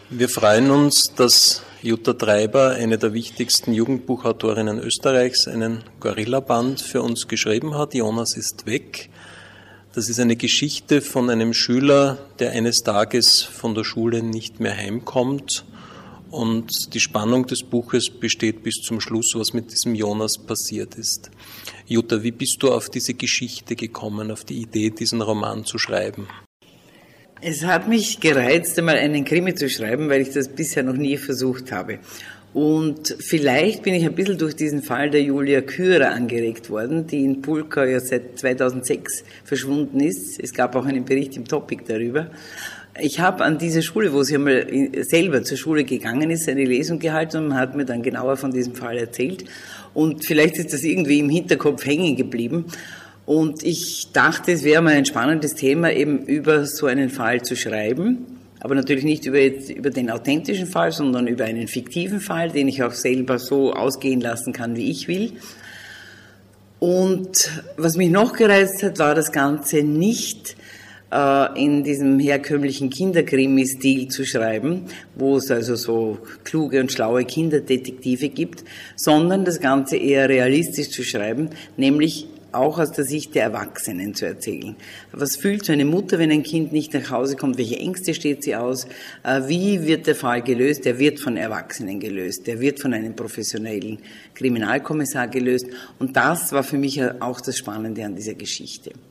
Wir freuen uns, dass Jutta Treiber, eine der wichtigsten Jugendbuchautorinnen Österreichs, einen Gorilla-Band für uns geschrieben hat. Jonas ist weg. Das ist eine Geschichte von einem Schüler, der eines Tages von der Schule nicht mehr heimkommt. Und die Spannung des Buches besteht bis zum Schluss, was mit diesem Jonas passiert ist. Jutta, wie bist du auf diese Geschichte gekommen, auf die Idee, diesen Roman zu schreiben? Es hat mich gereizt, einmal einen Krimi zu schreiben, weil ich das bisher noch nie versucht habe. Und vielleicht bin ich ein bisschen durch diesen Fall der Julia Kürer angeregt worden, die in Pulkau ja seit 2006 verschwunden ist. Es gab auch einen Bericht im Topic darüber. Ich habe an dieser Schule, wo sie einmal selber zur Schule gegangen ist, eine Lesung gehalten und man hat mir dann genauer von diesem Fall erzählt. Und vielleicht ist das irgendwie im Hinterkopf hängen geblieben. Und ich dachte, es wäre mal ein spannendes Thema, eben über so einen Fall zu schreiben. Aber natürlich nicht über den authentischen Fall, sondern über einen fiktiven Fall, den ich auch selber so ausgehen lassen kann, wie ich will. Und was mich noch gereizt hat, war das Ganze nicht in diesem herkömmlichen Kinderkrimi-Stil zu schreiben, wo es also so kluge und schlaue Kinderdetektive gibt, sondern das Ganze eher realistisch zu schreiben, nämlich auch aus der Sicht der Erwachsenen zu erzählen. Was fühlt so eine Mutter, wenn ein Kind nicht nach Hause kommt? Welche Ängste steht sie aus? Wie wird der Fall gelöst? Der wird von Erwachsenen gelöst. Der wird von einem professionellen Kriminalkommissar gelöst. Und das war für mich auch das Spannende an dieser Geschichte.